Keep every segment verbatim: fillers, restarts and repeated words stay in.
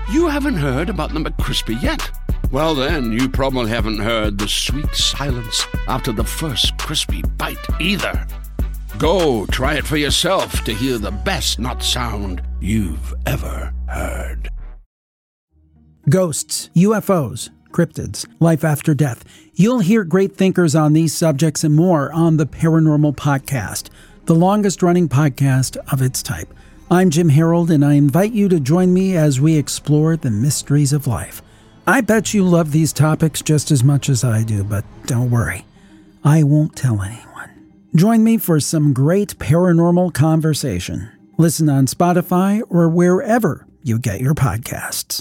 You haven't heard about the McCrispy yet? Well, then, you probably haven't heard the sweet silence after the first crispy bite either. Go try it for yourself to hear the best nut sound you've ever heard. Ghosts, U F Os, cryptids, life after death. You'll hear great thinkers on these subjects and more on the Paranormal Podcast, the longest-running podcast of its type. I'm Jim Harold, and I invite you to join me as we explore the mysteries of life. I bet you love these topics just as much as I do, but don't worry, I won't tell anyone. Join me for some great paranormal conversation. Listen on Spotify or wherever you get your podcasts.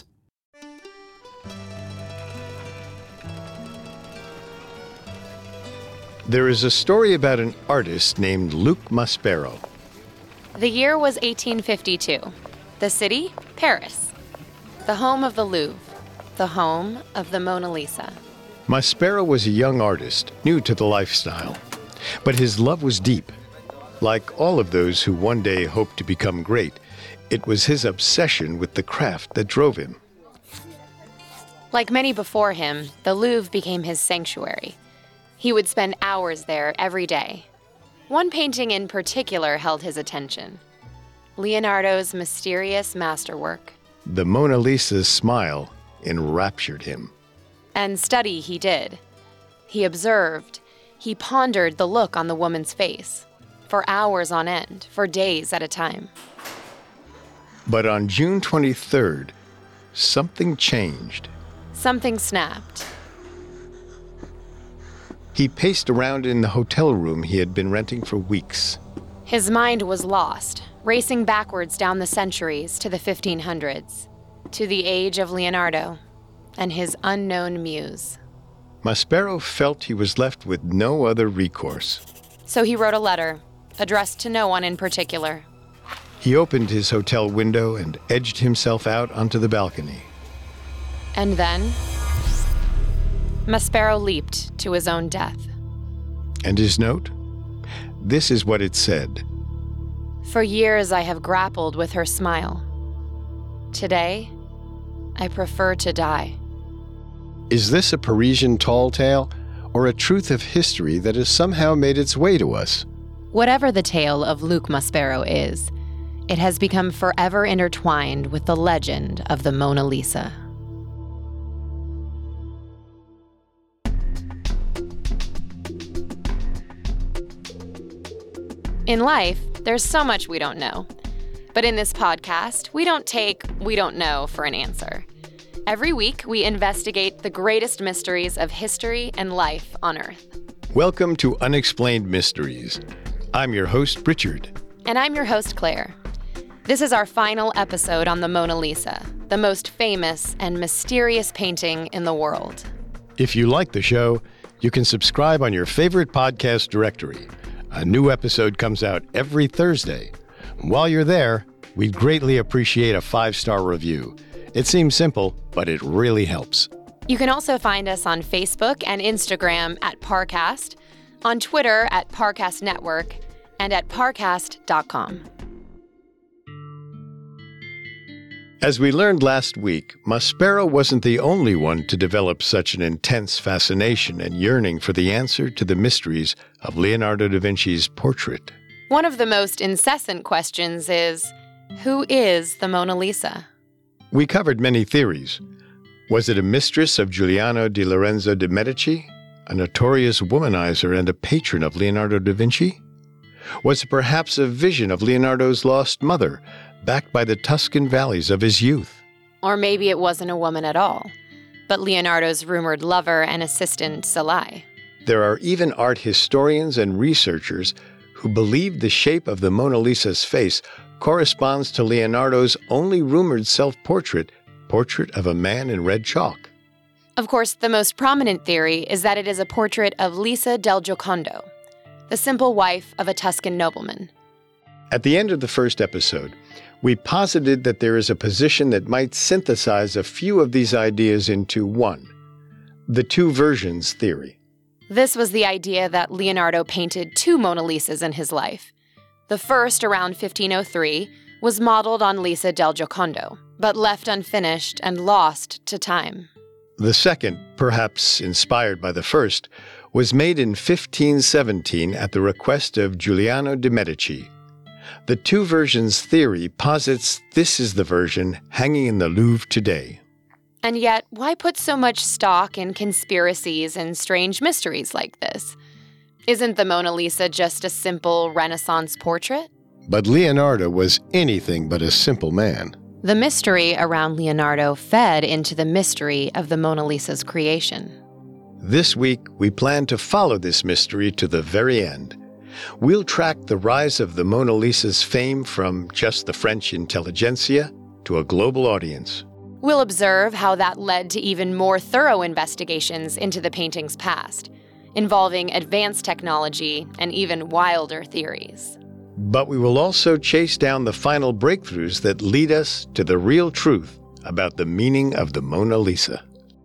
There is a story about an artist named Luc Maspero. The year was eighteen fifty-two. The city, Paris. The home of the Louvre. The home of the Mona Lisa. Maspero was a young artist, new to the lifestyle. But his love was deep. Like all of those who one day hope to become great, it was his obsession with the craft that drove him. Like many before him, the Louvre became his sanctuary. He would spend hours there every day. One painting in particular held his attention. Leonardo's mysterious masterwork. The Mona Lisa's smile enraptured him. And study he did. He observed. He pondered the look on the woman's face. For hours on end, for days at a time. But on June twenty-third, something changed. Something snapped. He paced around in the hotel room he had been renting for weeks. His mind was lost, racing backwards down the centuries to the fifteen hundreds, to the age of Leonardo and his unknown muse. Maspero felt he was left with no other recourse. So he wrote a letter, addressed to no one in particular. He opened his hotel window and edged himself out onto the balcony. And then, Maspero leaped to his own death. And his note? This is what it said. For years I have grappled with her smile. Today, I prefer to die. Is this a Parisian tall tale, or a truth of history that has somehow made its way to us? Whatever the tale of Luc Maspero is, it has become forever intertwined with the legend of the Mona Lisa. In life, there's so much we don't know. But in this podcast, we don't take "we don't know" for an answer. Every week, we investigate the greatest mysteries of history and life on Earth. Welcome to Unexplained Mysteries. I'm your host, Richard. And I'm your host, Claire. This is our final episode on the Mona Lisa, the most famous and mysterious painting in the world. If you like the show, you can subscribe on your favorite podcast directory. A new episode comes out every Thursday. While you're there, we'd greatly appreciate a five-star review. It seems simple, but it really helps. You can also find us on Facebook and Instagram at Parcast, on Twitter at Parcast Network, and at parcast dot com. As we learned last week, Maspero wasn't the only one to develop such an intense fascination and yearning for the answer to the mysteries of Leonardo da Vinci's portrait. One of the most incessant questions is, who is the Mona Lisa? We covered many theories. Was it a mistress of Giuliano di Lorenzo de' Medici, a notorious womanizer and a patron of Leonardo da Vinci? Was it perhaps a vision of Leonardo's lost mother, backed by the Tuscan valleys of his youth? Or maybe it wasn't a woman at all, but Leonardo's rumored lover and assistant, Salai. There are even art historians and researchers who believe the shape of the Mona Lisa's face corresponds to Leonardo's only rumored self-portrait, portrait of a man in red chalk. Of course, the most prominent theory is that it is a portrait of Lisa del Giocondo, the simple wife of a Tuscan nobleman. At the end of the first episode, we posited that there is a position that might synthesize a few of these ideas into one, the two versions theory. This was the idea that Leonardo painted two Mona Lisas in his life. The first, around fifteen oh three, was modeled on Lisa del Giocondo, but left unfinished and lost to time. The second, perhaps inspired by the first, was made in fifteen seventeen at the request of Giuliano de' Medici. The two versions theory posits this is the version hanging in the Louvre today. And yet, why put so much stock in conspiracies and strange mysteries like this? Isn't the Mona Lisa just a simple Renaissance portrait? But Leonardo was anything but a simple man. The mystery around Leonardo fed into the mystery of the Mona Lisa's creation. This week, we plan to follow this mystery to the very end. We'll track the rise of the Mona Lisa's fame from just the French intelligentsia to a global audience. We'll observe how that led to even more thorough investigations into the painting's past, involving advanced technology and even wilder theories. But we will also chase down the final breakthroughs that lead us to the real truth about the meaning of the Mona Lisa.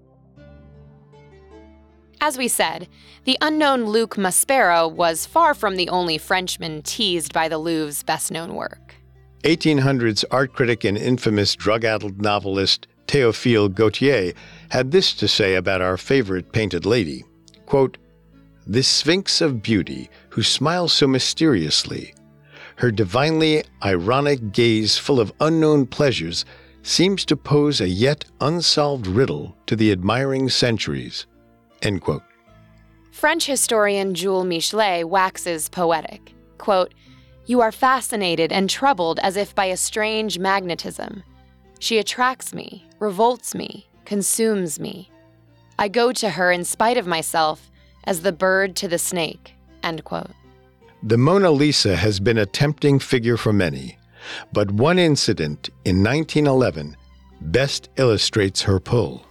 As we said, the unknown Luc Maspero was far from the only Frenchman teased by the Louvre's best-known work. eighteen hundreds art critic and infamous drug-addled novelist Théophile Gautier had this to say about our favorite painted lady, quote, "This sphinx of beauty who smiles so mysteriously, her divinely ironic gaze full of unknown pleasures seems to pose a yet unsolved riddle to the admiring centuries." End quote. French historian Jules Michelet waxes poetic. Quote, "You are fascinated and troubled as if by a strange magnetism. She attracts me, revolts me, consumes me. I go to her in spite of myself as the bird to the snake." End quote. The Mona Lisa has been a tempting figure for many, but one incident in nineteen eleven best illustrates her pull.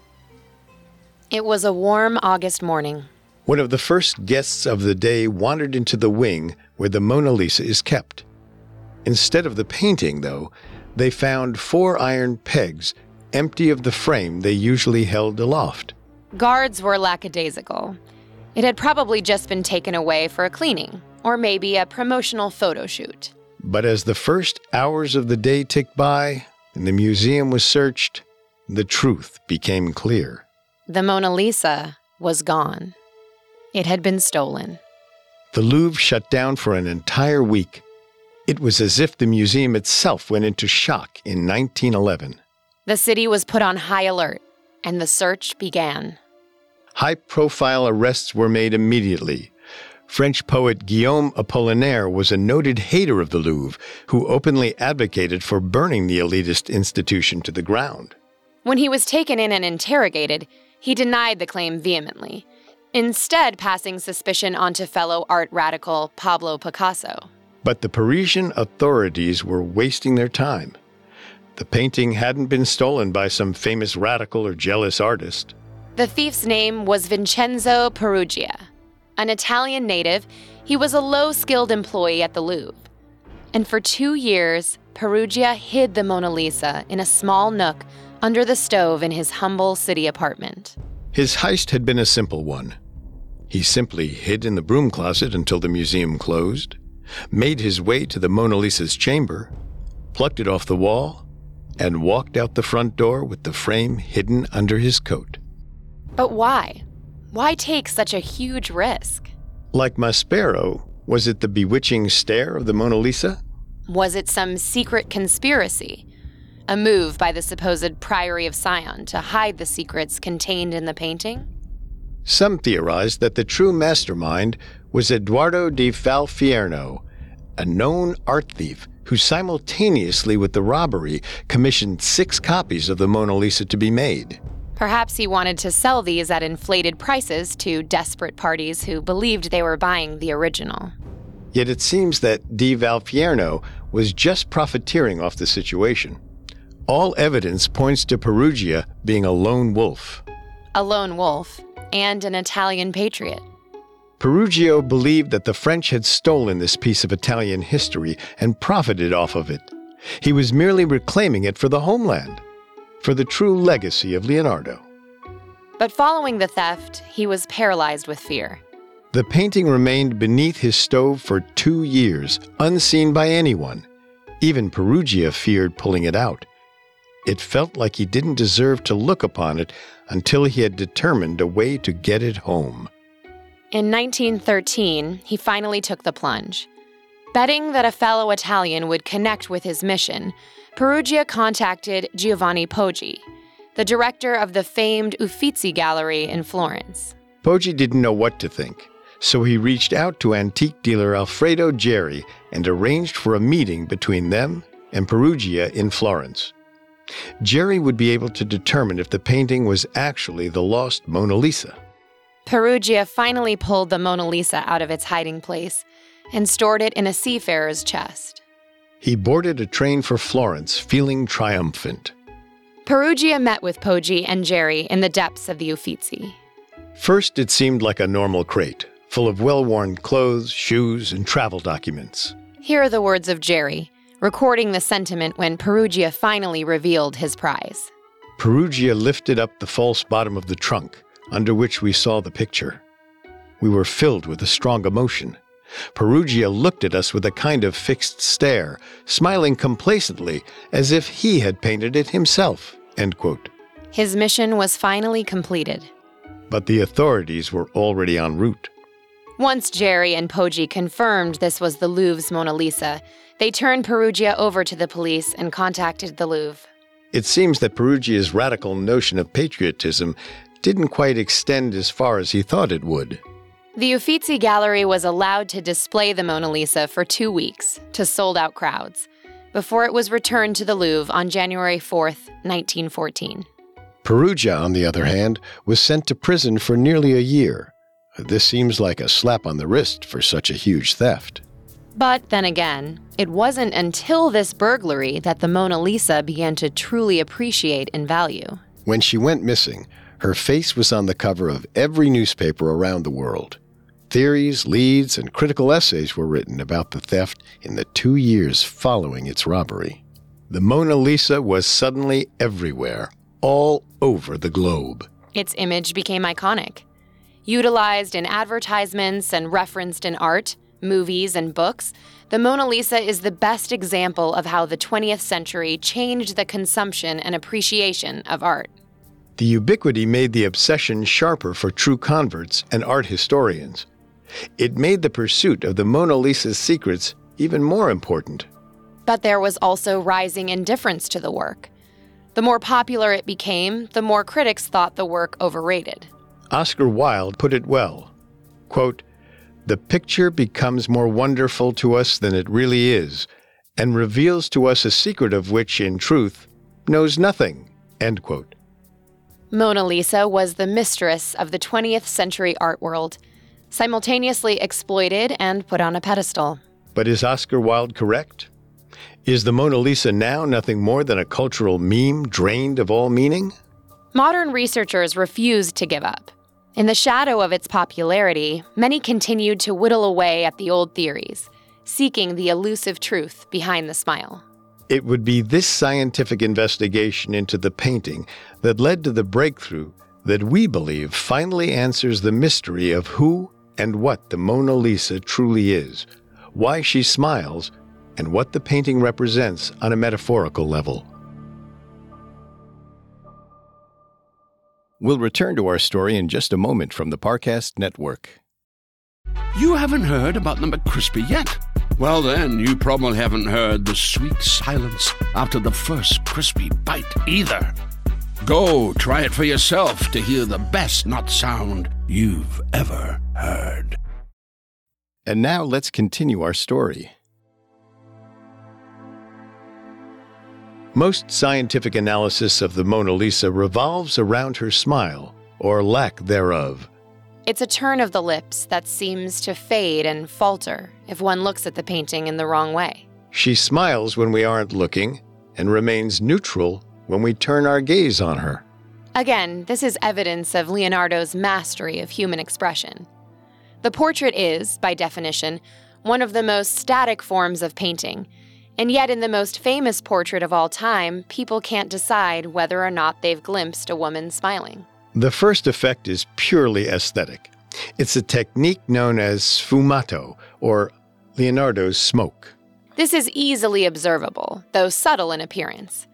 It was a warm August morning. One of the first guests of the day wandered into the wing where the Mona Lisa is kept. Instead of the painting, though, they found four iron pegs empty of the frame they usually held aloft. Guards were lackadaisical. It had probably just been taken away for a cleaning, or maybe a promotional photo shoot. But as the first hours of the day ticked by and the museum was searched, the truth became clear. The Mona Lisa was gone. It had been stolen. The Louvre shut down for an entire week. It was as if the museum itself went into shock in nineteen eleven. The city was put on high alert, and the search began. High-profile arrests were made immediately. French poet Guillaume Apollinaire was a noted hater of the Louvre, who openly advocated for burning the elitist institution to the ground. When he was taken in and interrogated, he denied the claim vehemently, instead passing suspicion onto fellow art radical Pablo Picasso. But the Parisian authorities were wasting their time. The painting hadn't been stolen by some famous radical or jealous artist. The thief's name was Vincenzo Peruggia. An Italian native, he was a low-skilled employee at the Louvre. And for two years, Peruggia hid the Mona Lisa in a small nook under the stove in his humble city apartment. His heist had been a simple one. He simply hid in the broom closet until the museum closed, made his way to the Mona Lisa's chamber, plucked it off the wall, and walked out the front door with the frame hidden under his coat. But why? Why take such a huge risk? Like Maspero, was it the bewitching stare of the Mona Lisa? Was it some secret conspiracy? A move by the supposed Priory of Sion to hide the secrets contained in the painting? Some theorized that the true mastermind was Eduardo di Falfierno, a known art thief who simultaneously with the robbery commissioned six copies of the Mona Lisa to be made. Perhaps he wanted to sell these at inflated prices to desperate parties who believed they were buying the original. Yet it seems that Di Falfierno was just profiteering off the situation. All evidence points to Peruggia being a lone wolf. A lone wolf and an Italian patriot. Peruggia believed that the French had stolen this piece of Italian history and profited off of it. He was merely reclaiming it for the homeland, for the true legacy of Leonardo. But following the theft, he was paralyzed with fear. The painting remained beneath his stove for two years, unseen by anyone. Even Peruggia feared pulling it out. It felt like he didn't deserve to look upon it until he had determined a way to get it home. In nineteen thirteen, he finally took the plunge. Betting that a fellow Italian would connect with his mission, Perugia contacted Giovanni Poggi, the director of the famed Uffizi Gallery in Florence. Poggi didn't know what to think, so he reached out to antique dealer Alfredo Geri and arranged for a meeting between them and Perugia in Florence. Geri would be able to determine if the painting was actually the lost Mona Lisa. Perugia finally pulled the Mona Lisa out of its hiding place and stored it in a seafarer's chest. He boarded a train for Florence, feeling triumphant. Perugia met with Poggi and Geri in the depths of the Uffizi. First, it seemed like a normal crate, full of well-worn clothes, shoes, and travel documents. Here are the words of Geri, recording the sentiment when Perugia finally revealed his prize. Perugia lifted up the false bottom of the trunk, under which we saw the picture. We were filled with a strong emotion. Perugia looked at us with a kind of fixed stare, smiling complacently as if he had painted it himself. End quote. His mission was finally completed. But the authorities were already en route. Once Geri and Poggi confirmed this was the Louvre's Mona Lisa, they turned Perugia over to the police and contacted the Louvre. It seems that Perugia's radical notion of patriotism didn't quite extend as far as he thought it would. The Uffizi Gallery was allowed to display the Mona Lisa for two weeks to sold-out crowds, before it was returned to the Louvre on January fourth, nineteen fourteen. Perugia, on the other hand, was sent to prison for nearly a year. This seems like a slap on the wrist for such a huge theft. But then again, it wasn't until this burglary that the Mona Lisa began to truly appreciate in value. When she went missing, her face was on the cover of every newspaper around the world. Theories, leads, and critical essays were written about the theft in the two years following its robbery. The Mona Lisa was suddenly everywhere, all over the globe. Its image became iconic. Utilized in advertisements and referenced in art, movies, and books, the Mona Lisa is the best example of how the twentieth century changed the consumption and appreciation of art. The ubiquity made the obsession sharper for true converts and art historians. It made the pursuit of the Mona Lisa's secrets even more important. But there was also rising indifference to the work. The more popular it became, the more critics thought the work overrated. Oscar Wilde put it well, quote, "The picture becomes more wonderful to us than it really is, and reveals to us a secret of which, in truth, knows nothing," end quote. Mona Lisa was the mistress of the twentieth century art world, simultaneously exploited and put on a pedestal. But is Oscar Wilde correct? Is the Mona Lisa now nothing more than a cultural meme drained of all meaning? Modern researchers refused to give up. In the shadow of its popularity, many continued to whittle away at the old theories, seeking the elusive truth behind the smile. It would be this scientific investigation into the painting that led to the breakthrough that we believe finally answers the mystery of who and what the Mona Lisa truly is, why she smiles, and what the painting represents on a metaphorical level. We'll return to our story in just a moment from the Parcast Network. You haven't heard about the McCrispy yet? Well, then, you probably haven't heard the sweet silence after the first crispy bite either. Go try it for yourself to hear the best nut sound you've ever heard. And now let's continue our story. Most scientific analysis of the Mona Lisa revolves around her smile, or lack thereof. It's a turn of the lips that seems to fade and falter if one looks at the painting in the wrong way. She smiles when we aren't looking, and remains neutral when we turn our gaze on her. Again, this is evidence of Leonardo's mastery of human expression. The portrait is, by definition, one of the most static forms of painting, and yet in the most famous portrait of all time, people can't decide whether or not they've glimpsed a woman smiling. The first effect is purely aesthetic. It's a technique known as sfumato, or Leonardo's smoke. This is easily observable, though subtle in appearance.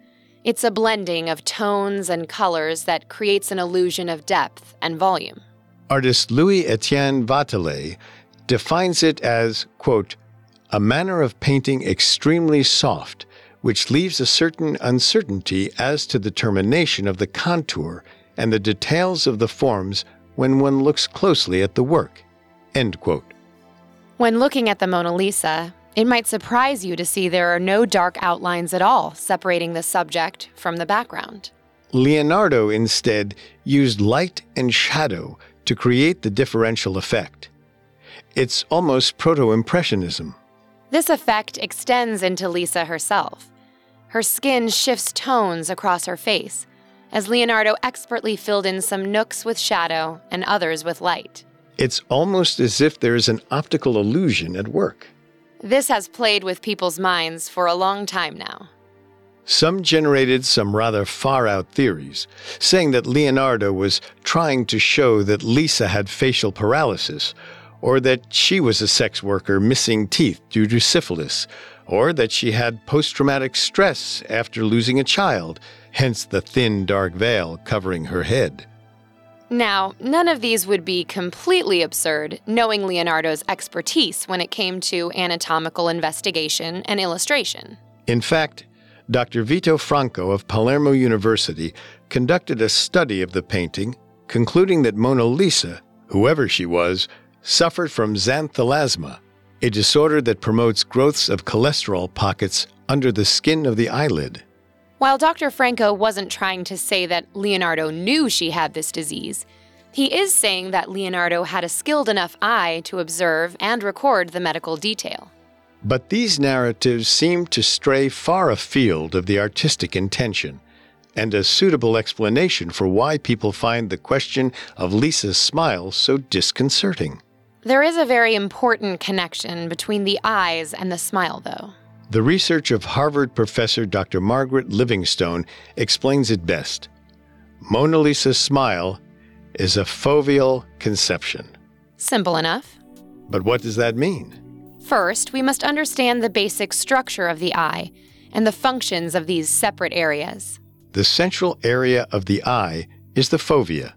It's a blending of tones and colors that creates an illusion of depth and volume. Artist Louis-Étienne Vatelet defines it as, quote, a manner of painting extremely soft, which leaves a certain uncertainty as to the termination of the contour and the details of the forms when one looks closely at the work, end quote. When looking at the Mona Lisa, it might surprise you to see there are no dark outlines at all separating the subject from the background. Leonardo instead used light and shadow to create the differential effect. It's almost proto-impressionism. This effect extends into Lisa herself. Her skin shifts tones across her face, as Leonardo expertly filled in some nooks with shadow and others with light. It's almost as if there's an optical illusion at work. This has played with people's minds for a long time now. Some generated some rather far-out theories, saying that Leonardo was trying to show that Lisa had facial paralysis, or that she was a sex worker missing teeth due to syphilis, or that she had post-traumatic stress after losing a child, hence the thin, dark veil covering her head. Now, none of these would be completely absurd, knowing Leonardo's expertise when it came to anatomical investigation and illustration. In fact, Doctor Vito Franco of Palermo University conducted a study of the painting, concluding that Mona Lisa, whoever she was, suffered from xanthelasma, a disorder that promotes growths of cholesterol pockets under the skin of the eyelid. While Doctor Franco wasn't trying to say that Leonardo knew she had this disease, he is saying that Leonardo had a skilled enough eye to observe and record the medical detail. But these narratives seem to stray far afield of the artistic intention, and a suitable explanation for why people find the question of Lisa's smile so disconcerting. There is a very important connection between the eyes and the smile, though. The research of Harvard professor Doctor Margaret Livingstone explains it best. Mona Lisa's smile is a foveal conception. Simple enough. But what does that mean? First, we must understand the basic structure of the eye and the functions of these separate areas. The central area of the eye is the fovea.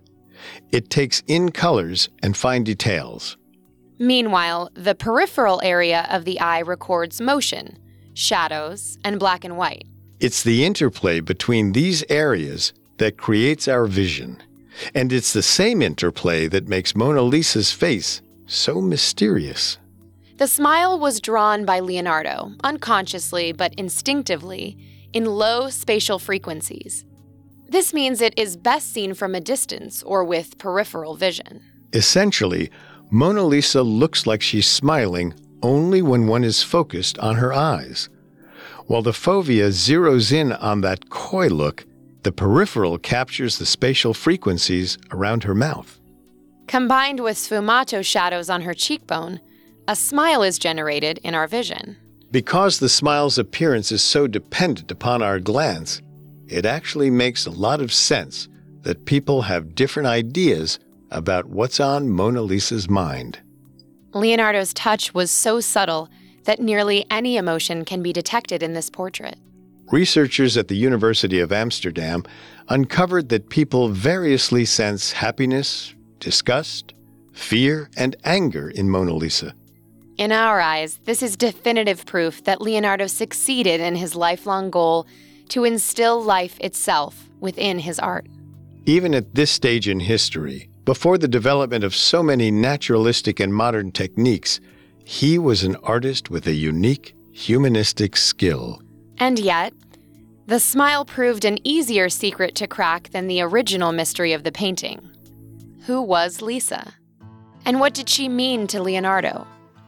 It takes in colors and fine details. Meanwhile, the peripheral area of the eye records motion, shadows, and black and white. It's the interplay between these areas that creates our vision. And it's the same interplay that makes Mona Lisa's face so mysterious. The smile was drawn by Leonardo, unconsciously but instinctively, in low spatial frequencies. This means it is best seen from a distance or with peripheral vision. Essentially, Mona Lisa looks like she's smiling only when one is focused on her eyes. While the fovea zeroes in on that coy look, the peripheral captures the spatial frequencies around her mouth. Combined with sfumato shadows on her cheekbone, a smile is generated in our vision. Because the smile's appearance is so dependent upon our glance, it actually makes a lot of sense that people have different ideas about what's on Mona Lisa's mind. Leonardo's touch was so subtle that nearly any emotion can be detected in this portrait. Researchers at the University of Amsterdam uncovered that people variously sense happiness, disgust, fear, and anger in Mona Lisa. In our eyes, this is definitive proof that Leonardo succeeded in his lifelong goal to instill life itself within his art. Even at this stage in history, before the development of so many naturalistic and modern techniques, he was an artist with a unique humanistic skill. And yet, the smile proved an easier secret to crack than the original mystery of the painting. Who was Lisa? And what did she mean to Leonardo?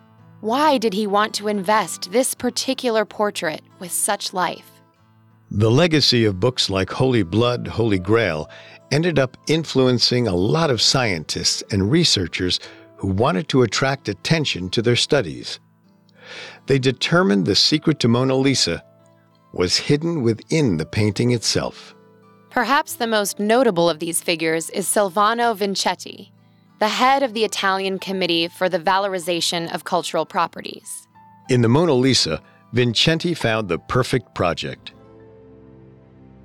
Why did he want to invest this particular portrait with such life? The legacy of books like Holy Blood, Holy Grail ended up influencing a lot of scientists and researchers who wanted to attract attention to their studies. They determined the secret to Mona Lisa was hidden within the painting itself. Perhaps the most notable of these figures is Silvano Vincetti, the head of the Italian Committee for the Valorization of Cultural Properties. In the Mona Lisa, Vincetti found the perfect project.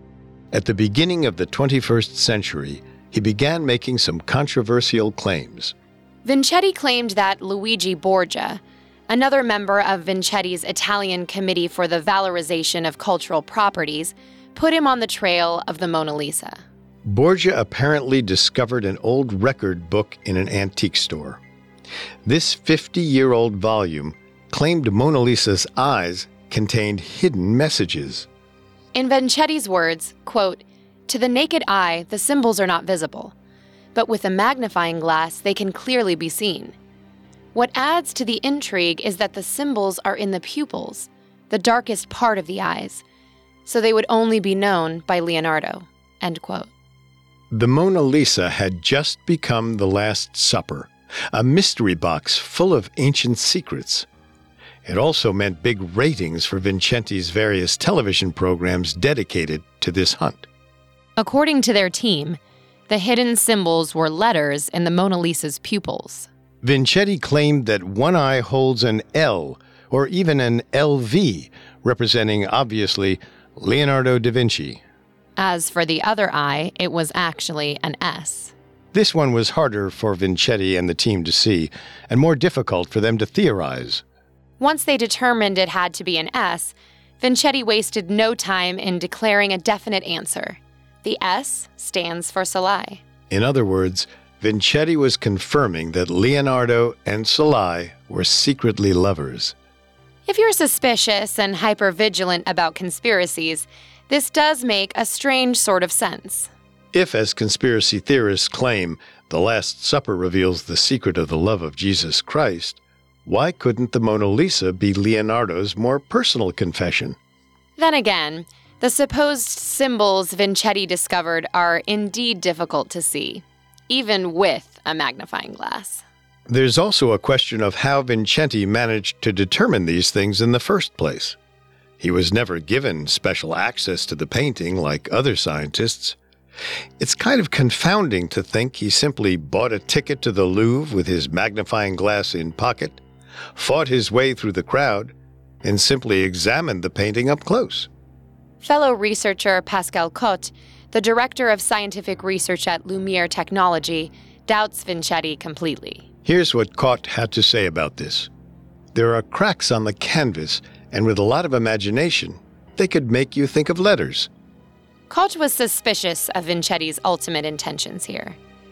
At the beginning of the twenty-first century, he began making some controversial claims. Vincetti claimed that Luigi Borgia, another member of Vincetti's Italian Committee for the Valorization of Cultural Properties, put him on the trail of the Mona Lisa. Borgia apparently discovered an old record book in an antique store. This fifty-year-old volume claimed Mona Lisa's eyes contained hidden messages. In Vincetti's words, quote, "To the naked eye, the symbols are not visible, but with a magnifying glass, they can clearly be seen. What adds to the intrigue is that the symbols are in the pupils, the darkest part of the eyes, so they would only be known by Leonardo," end quote. The Mona Lisa had just become the Last Supper, a mystery box full of ancient secrets. It also meant big ratings for Vincetti's various television programs dedicated to this hunt. According to their team, the hidden symbols were letters in the Mona Lisa's pupils. Vincetti claimed that one eye holds an L, or even an L V, representing, obviously, Leonardo da Vinci. As for the other eye, it was actually an S. This one was harder for Vincetti and the team to see, and more difficult for them to theorize. Once they determined it had to be an S, Vincetti wasted no time in declaring a definite answer. The S stands for Salai. In other words, Vincetti was confirming that Leonardo and Salai were secretly lovers. If you're suspicious and hypervigilant about conspiracies, this does make a strange sort of sense. If, as conspiracy theorists claim, the Last Supper reveals the secret of the love of Jesus Christ, why couldn't the Mona Lisa be Leonardo's more personal confession? Then again, the supposed symbols Vincetti discovered are indeed difficult to see, even with a magnifying glass. There's also a question of how Vincetti managed to determine these things in the first place. He was never given special access to the painting like other scientists. It's kind of confounding to think he simply bought a ticket to the Louvre with his magnifying glass in pocket, fought his way through the crowd, and simply examined the painting up close. Fellow researcher Pascal Cotte, the director of scientific research at Lumiere Technology, doubts Vincetti completely. Here's what Cotte had to say about this. There are cracks on the canvas, and with a lot of imagination, they could make you think of letters. Cotte was suspicious of Vincetti's ultimate intentions here.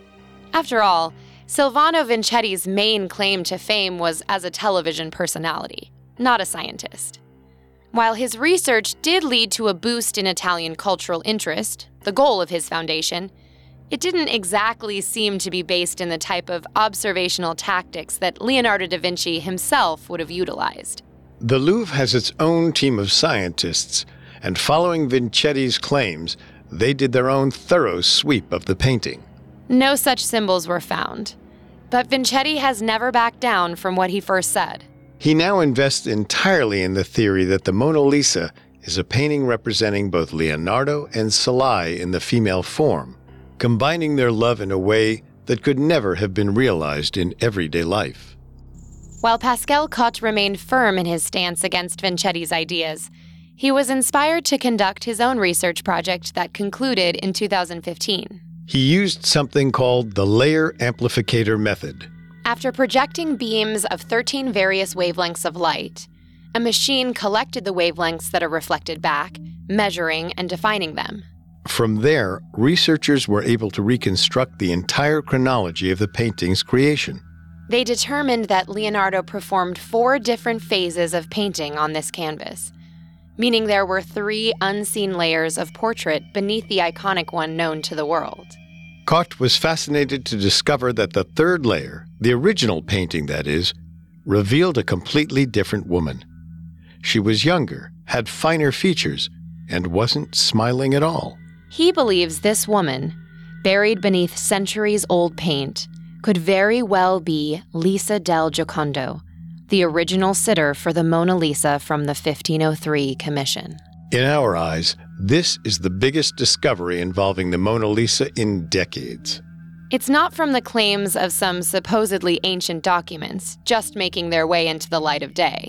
After all, Silvano Vincetti's main claim to fame was as a television personality, not a scientist. While his research did lead to a boost in Italian cultural interest, the goal of his foundation, it didn't exactly seem to be based in the type of observational tactics that Leonardo da Vinci himself would have utilized. The Louvre has its own team of scientists, and following Vincetti's claims, they did their own thorough sweep of the painting. No such symbols were found, but Vincetti has never backed down from what he first said. He now invests entirely in the theory that the Mona Lisa is a painting representing both Leonardo and Salai in the female form, combining their love in a way that could never have been realized in everyday life. While Pascal Cotte remained firm in his stance against Vincetti's ideas, he was inspired to conduct his own research project that concluded in two thousand fifteen. He used something called the layer amplificator method. After projecting beams of thirteen various wavelengths of light, a machine collected the wavelengths that are reflected back, measuring and defining them. From there, researchers were able to reconstruct the entire chronology of the painting's creation. They determined that Leonardo performed four different phases of painting on this canvas, meaning there were three unseen layers of portrait beneath the iconic one known to the world. Cotte was fascinated to discover that the third layer, the original painting that is, revealed a completely different woman. She was younger, had finer features, and wasn't smiling at all. He believes this woman, buried beneath centuries-old paint, could very well be Lisa del Giocondo, the original sitter for the Mona Lisa from the fifteen oh three commission. In our eyes, this is the biggest discovery involving the Mona Lisa in decades. It's not from the claims of some supposedly ancient documents just making their way into the light of day.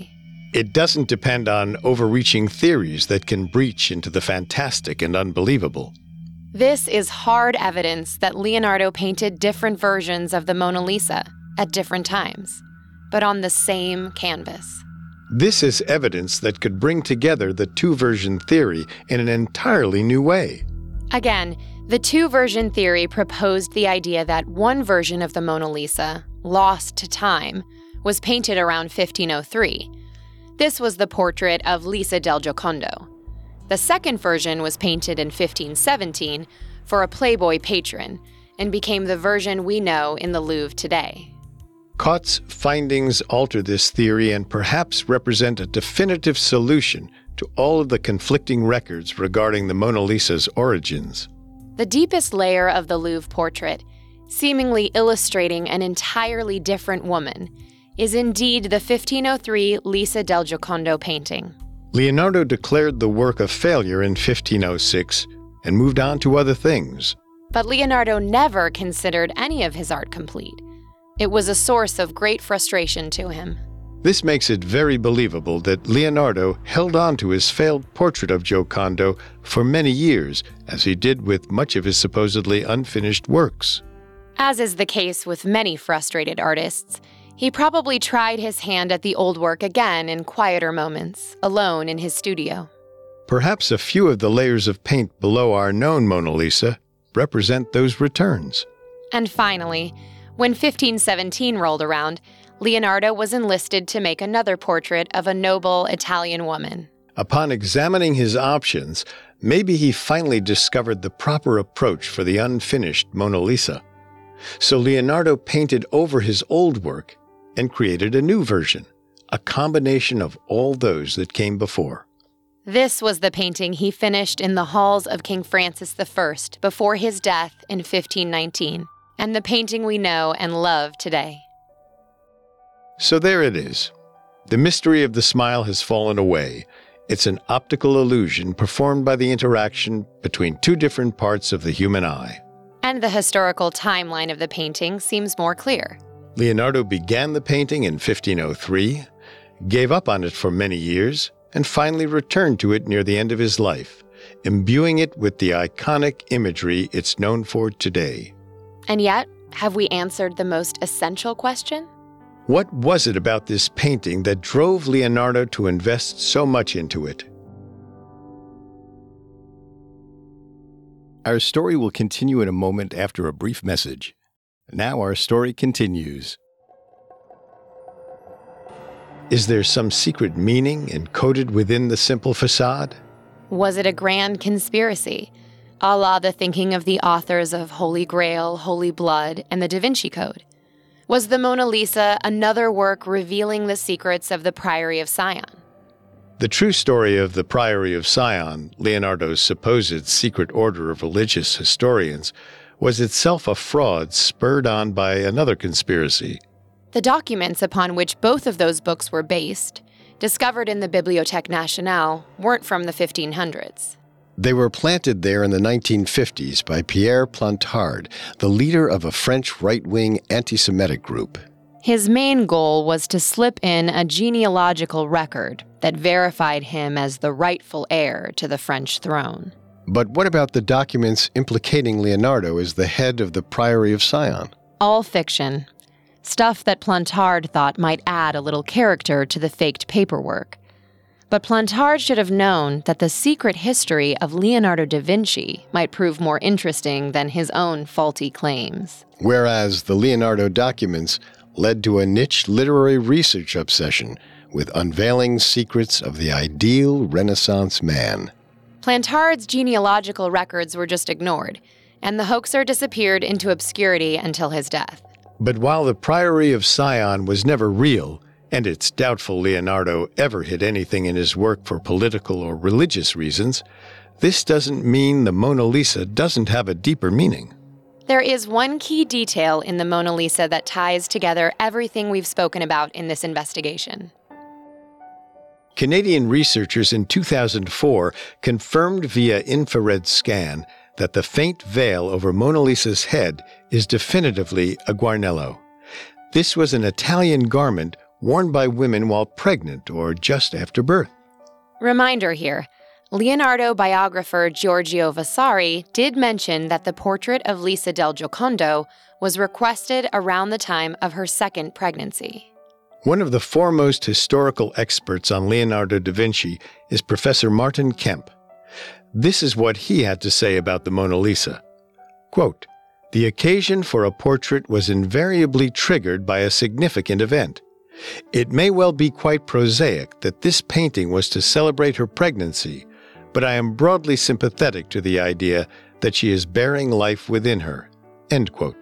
It doesn't depend on overreaching theories that can breach into the fantastic and unbelievable. This is hard evidence that Leonardo painted different versions of the Mona Lisa at different times, but on the same canvas. This is evidence that could bring together the two-version theory in an entirely new way. Again, the two-version theory proposed the idea that one version of the Mona Lisa, lost to time, was painted around fifteen oh three. This was the portrait of Lisa del Giocondo. The second version was painted in fifteen seventeen for a Playboy patron and became the version we know in the Louvre today. Cott's findings alter this theory and perhaps represent a definitive solution to all of the conflicting records regarding the Mona Lisa's origins. The deepest layer of the Louvre portrait, seemingly illustrating an entirely different woman, is indeed the fifteen oh three Lisa del Giocondo painting. Leonardo declared the work a failure in fifteen oh six and moved on to other things. But Leonardo never considered any of his art complete. It was a source of great frustration to him. This makes it very believable that Leonardo held on to his failed portrait of Giocondo for many years, as he did with much of his supposedly unfinished works. As is the case with many frustrated artists, he probably tried his hand at the old work again in quieter moments, alone in his studio. Perhaps a few of the layers of paint below our known Mona Lisa represent those returns. And finally, when fifteen seventeen rolled around, Leonardo was enlisted to make another portrait of a noble Italian woman. Upon examining his options, maybe he finally discovered the proper approach for the unfinished Mona Lisa. So Leonardo painted over his old work and created a new version, a combination of all those that came before. This was the painting he finished in the halls of King Francis the First before his death in fifteen nineteen, and the painting we know and love today. So there it is. The mystery of the smile has fallen away. It's an optical illusion performed by the interaction between two different parts of the human eye. And the historical timeline of the painting seems more clear. Leonardo began the painting in fifteen oh three, gave up on it for many years, and finally returned to it near the end of his life, imbuing it with the iconic imagery it's known for today. And yet, have we answered the most essential question? What was it about this painting that drove Leonardo to invest so much into it? Our story will continue in a moment after a brief message. Now our story continues. Is there some secret meaning encoded within the simple facade? Was it a grand conspiracy, a la the thinking of the authors of Holy Grail, Holy Blood, and the Da Vinci Code? Was the Mona Lisa another work revealing the secrets of the Priory of Sion? The true story of the Priory of Sion, Leonardo's supposed secret order of religious historians, was itself a fraud spurred on by another conspiracy. The documents upon which both of those books were based, discovered in the Bibliothèque Nationale, weren't from the fifteen hundreds. They were planted there in the nineteen fifties by Pierre Plantard, the leader of a French right-wing anti-Semitic group. His main goal was to slip in a genealogical record that verified him as the rightful heir to the French throne. But what about the documents implicating Leonardo as the head of the Priory of Sion? All fiction. Stuff that Plantard thought might add a little character to the faked paperwork. But Plantard should have known that the secret history of Leonardo da Vinci might prove more interesting than his own faulty claims. Whereas the Leonardo documents led to a niche literary research obsession with unveiling secrets of the ideal Renaissance man. Plantard's genealogical records were just ignored, and the hoaxer disappeared into obscurity until his death. But while the Priory of Sion was never real, and it's doubtful Leonardo ever hid anything in his work for political or religious reasons, this doesn't mean the Mona Lisa doesn't have a deeper meaning. There is one key detail in the Mona Lisa that ties together everything we've spoken about in this investigation. Canadian researchers in two thousand four confirmed via infrared scan that the faint veil over Mona Lisa's head is definitively a guarnello. This was an Italian garment worn by women while pregnant or just after birth. Reminder here, Leonardo biographer Giorgio Vasari did mention that the portrait of Lisa del Giocondo was requested around the time of her second pregnancy. One of the foremost historical experts on Leonardo da Vinci is Professor Martin Kemp. This is what he had to say about the Mona Lisa. Quote, "The occasion for a portrait was invariably triggered by a significant event. It may well be quite prosaic that this painting was to celebrate her pregnancy, but I am broadly sympathetic to the idea that she is bearing life within her." End quote.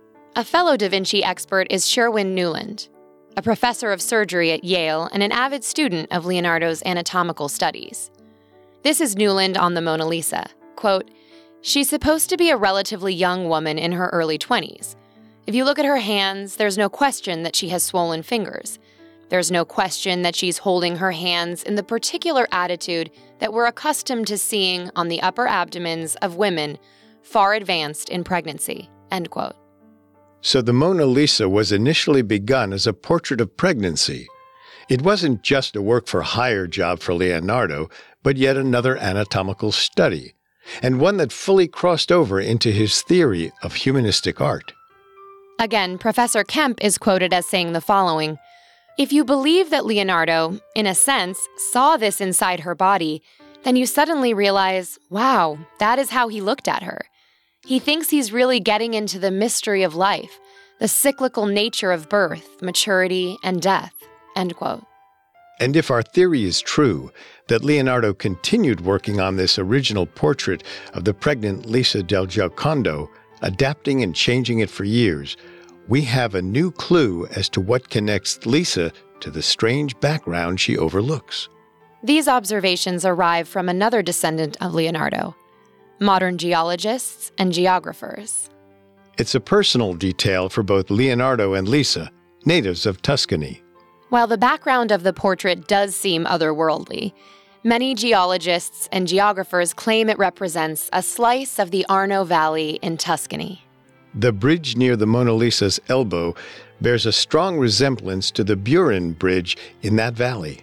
A fellow Da Vinci expert is Sherwin Newland, a professor of surgery at Yale and an avid student of Leonardo's anatomical studies. This is Newland on the Mona Lisa. Quote, "She's supposed to be a relatively young woman in her early twenties. If you look at her hands, there's no question that she has swollen fingers. There's no question that she's holding her hands in the particular attitude that we're accustomed to seeing on the upper abdomens of women far advanced in pregnancy." End quote. So the Mona Lisa was initially begun as a portrait of pregnancy. It wasn't just a work-for-hire job for Leonardo, but yet another anatomical study, and one that fully crossed over into his theory of humanistic art. Again, Professor Kemp is quoted as saying the following, "If you believe that Leonardo, in a sense, saw this inside her body, then you suddenly realize, wow, that is how he looked at her. He thinks he's really getting into the mystery of life, the cyclical nature of birth, maturity, and death." End quote. And if our theory is true, that Leonardo continued working on this original portrait of the pregnant Lisa del Giocondo, adapting and changing it for years, we have a new clue as to what connects Lisa to the strange background she overlooks. These observations arrive from another descendant of Leonardo, modern geologists and geographers. It's a personal detail for both Leonardo and Lisa, natives of Tuscany. While the background of the portrait does seem otherworldly, many geologists and geographers claim it represents a slice of the Arno Valley in Tuscany. The bridge near the Mona Lisa's elbow bears a strong resemblance to the Burin Bridge in that valley.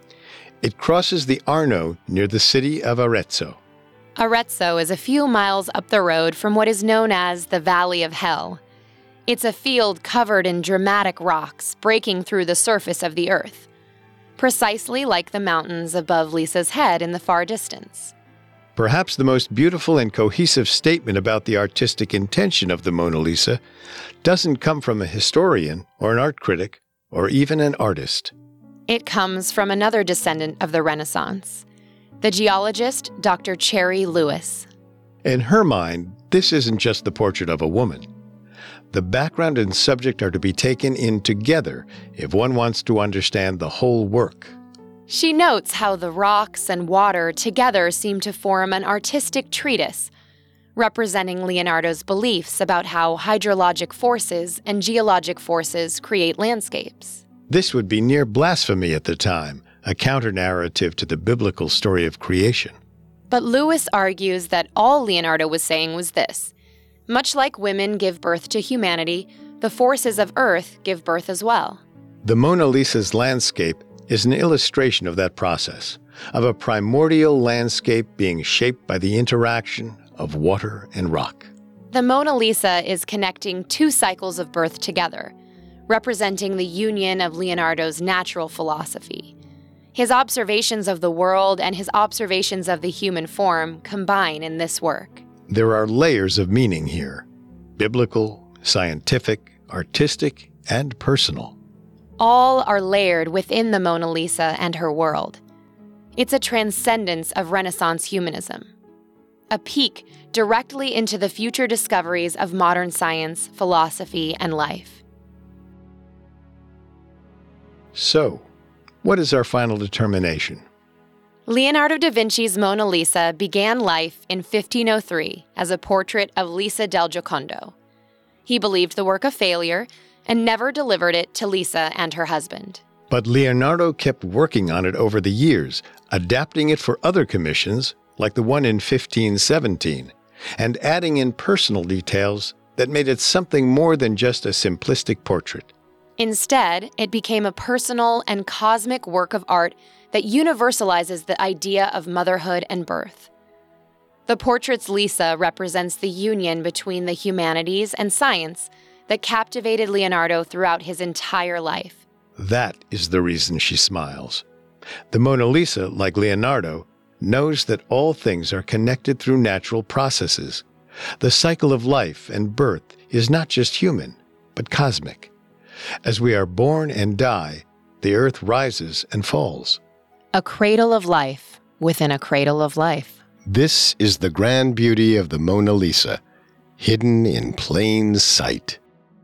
It crosses the Arno near the city of Arezzo. Arezzo is a few miles up the road from what is known as the Valley of Hell. It's a field covered in dramatic rocks breaking through the surface of the earth, precisely like the mountains above Lisa's head in the far distance. Perhaps the most beautiful and cohesive statement about the artistic intention of the Mona Lisa doesn't come from a historian or an art critic or even an artist. It comes from another descendant of the Renaissance, the geologist Doctor Cherry Lewis. In her mind, this isn't just the portrait of a woman. The background and subject are to be taken in together if one wants to understand the whole work. She notes how the rocks and water together seem to form an artistic treatise, representing Leonardo's beliefs about how hydrologic forces and geologic forces create landscapes. This would be near blasphemy at the time, a counter-narrative to the biblical story of creation. But Lewis argues that all Leonardo was saying was this: much like women give birth to humanity, the forces of Earth give birth as well. The Mona Lisa's landscape is an illustration of that process, of a primordial landscape being shaped by the interaction of water and rock. The Mona Lisa is connecting two cycles of birth together, representing the union of Leonardo's natural philosophy. His observations of the world and his observations of the human form combine in this work. There are layers of meaning here: biblical, scientific, artistic, and personal. All are layered within the Mona Lisa and her world. It's a transcendence of Renaissance humanism, a peek directly into the future discoveries of modern science, philosophy, and life. So, what is our final determination? Leonardo da Vinci's Mona Lisa began life in fifteen oh three as a portrait of Lisa del Giocondo. He believed the work a failure and never delivered it to Lisa and her husband. But Leonardo kept working on it over the years, adapting it for other commissions, like the one in fifteen seventeen, and adding in personal details that made it something more than just a simplistic portrait. Instead, it became a personal and cosmic work of art that universalizes the idea of motherhood and birth. The portrait's Lisa represents the union between the humanities and science that captivated Leonardo throughout his entire life. That is the reason she smiles. The Mona Lisa, like Leonardo, knows that all things are connected through natural processes. The cycle of life and birth is not just human, but cosmic. As we are born and die, the earth rises and falls. A cradle of life within a cradle of life. This is the grand beauty of the Mona Lisa, hidden in plain sight.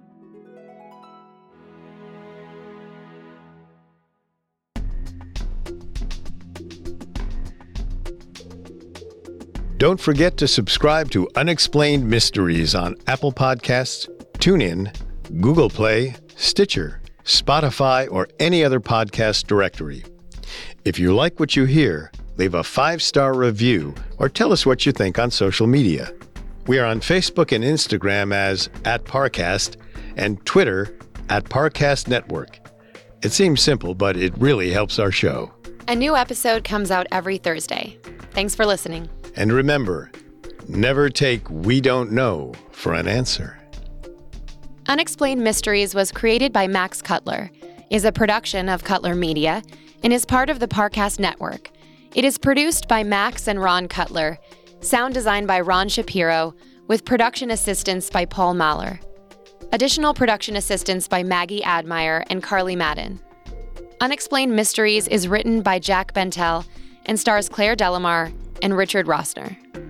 Don't forget to subscribe to Unexplained Mysteries on Apple Podcasts, TuneIn, Google Play, Stitcher, Spotify, or any other podcast directory. If you like what you hear, leave a five-star review or tell us what you think on social media. We are on Facebook and Instagram as at Parcast and Twitter at Parcast Network. It seems simple, but it really helps our show. A new episode comes out every Thursday. Thanks for listening. And remember, never take "we don't know" for an answer. Unexplained Mysteries was created by Max Cutler, is a production of Cutler Media, and is part of the Parcast Network. It is produced by Max and Ron Cutler, sound design by Ron Shapiro, with production assistance by Paul Mahler. Additional production assistance by Maggie Admire and Carly Madden. Unexplained Mysteries is written by Jack Bentel and stars Claire Delamar and Richard Rossner.